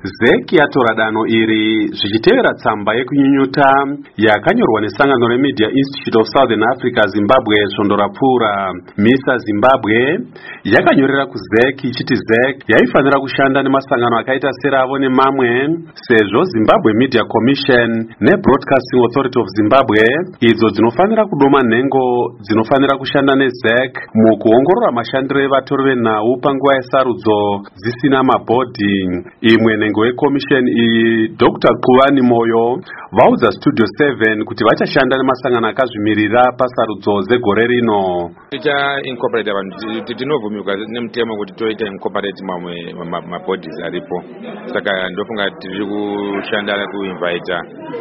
ZEC yatora danho iri zvichitevera tsamba yekunyunyuta yakanyorwa nesangano reMedia Institute of Southern Africa Zimbabwe svondo rapfuura. MISA Zimbabwe yakanyorera kuZEC ichiti ZEC yaifanira kushanda nemasangano akaita seravo nemamwe sezvo Zimbabwe Media Commission neBroadcasting Authority of Zimbabwe idzo dzinofanira kudoma nhengo dzinofanira kushanda neZEC mukuongorora mashandiro evatori venhau panguva yesarudzo dzisina mabhodhi. Imwe nhengo yekomisheni iyi Dr. Kuvani Moyo vaudza Studio 7 kuti vachashanda nemasangano akazvimirira pasarudzo dzegore rino. Incorporate vanhu tinovhumika nemutemo kuti toita incorporate mamwe mabhodhis aripo, saka ndofunga tiri kushanda kuinvita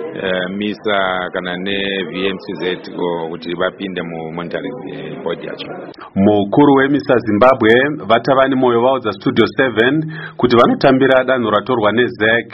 MISA kana neVMCZ kuti vapinde mumonitoring board yacho. Mukuru weMISA Zimbabwe Vatavani Moyo vaudza Studio 7 kuti vanotambira danho ratorwa neZEC.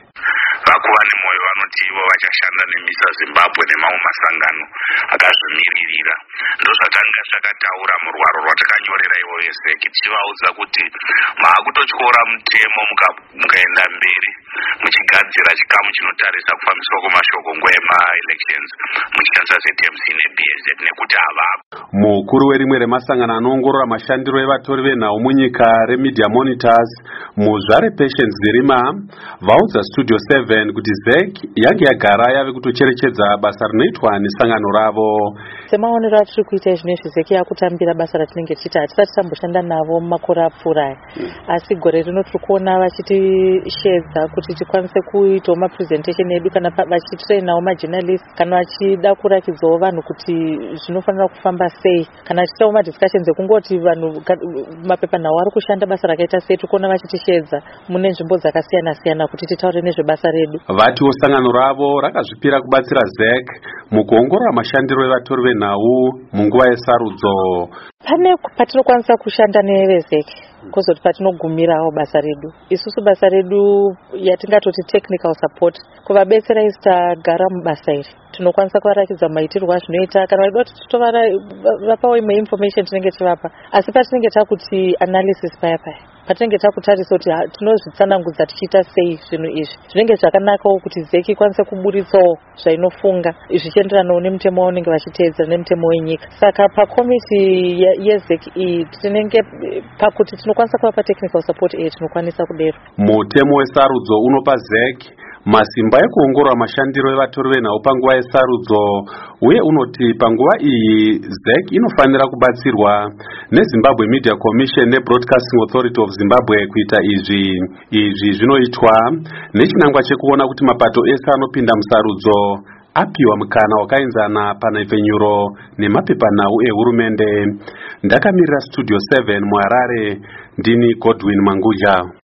Vakuvani Moyo vanoti ivo vachashanda neMISA Zimbabwe nemamwe masangano akazvimirira. Ndozvakanga zvakataura murwaro rwatakanyorera ivo veZEC tichivaudza kuti maakutotyora mutemo mukaenda mberi muchigadzira chikamu chinotarisa kufambiswa kwemashoko nguva yemaelections muchishandisa ZMC neBSZ nekuti havako. Mukuru werimwe remasangano anoongorora mashandiro evatori venhau munyika reMedia Monitors muzvare Patience Zirima vaudza Studio 7 kuti ZEC yange yagara yave kutocherechedza basa rinoitwa nesangano ravo. Semaonero atiri kuita izvinezvi ZEC yakutambira basa ratinenge tichita hatisati tamboshanda navo makore apfuura, asi gore rino tiri kuona vachitishedza kuti tikwanise kuitawo mapresentation edu kana vachitrainawo majournalists kana vachida kurakidzawo vanhu kuti zvinofanira kufamba sei, kana vachiitawo madiscussions ekungoti vanhu mapepanhau ari kushanda basa rakaita sei. Tiri kuona vachitishedza mune nzvimbo dzakasiyana siyana kuti titaure nezvebasa redu. Vatiwo sangano ravo rakazvipira kubatsira ZEC mukuongorora mashandiro evatori venhau munguva yesarudzo. Pane patinokwanisa kushanda neveZEC kozoti patinogumirawo basa redu. Isusu basa redu yatingatoti technical support kuvabetsera isi tagara mubasa iri tinokwanisa kuvarakidza maitirwo azvinoita kana vaida kuti titovapawo imwe information tinenge tivapa, asi patinenge takuti analysis paya patinenge takutarisa kuti tinozvitsanangudza tichiita sei zvinhu izvi zvinenge zvakanakawo kuti ZEC ikwanise kuburitsawo zvainofunga zvichienderanawo nemutemo waunenge vachiteedzera nemutemo wenyika. Saka pakomiti yeZEC iyi tinenge pakuti tinokwanisa kuvapa technical support tinokwanisa kudero. Mutemo wesarudzo unopa ZEC masimba ekuongorora mashandiro evatori venhau panguva yesarudzo, uye unoti panguva iyi ZEC inofanira kubatsirwa neZimbabwe Media Commission neBroadcasting Authority of Zimbabwe kuita izvi. Izvi zvinoitwa nechinangwa chekuona kuti mapato ese anopinda musarudzo apiwa mukana wakaenzana panhepfenyuro nemapepanhau ehurumende. Ndakamirira Studio 7 muHarare, ndini Godwin Manguja.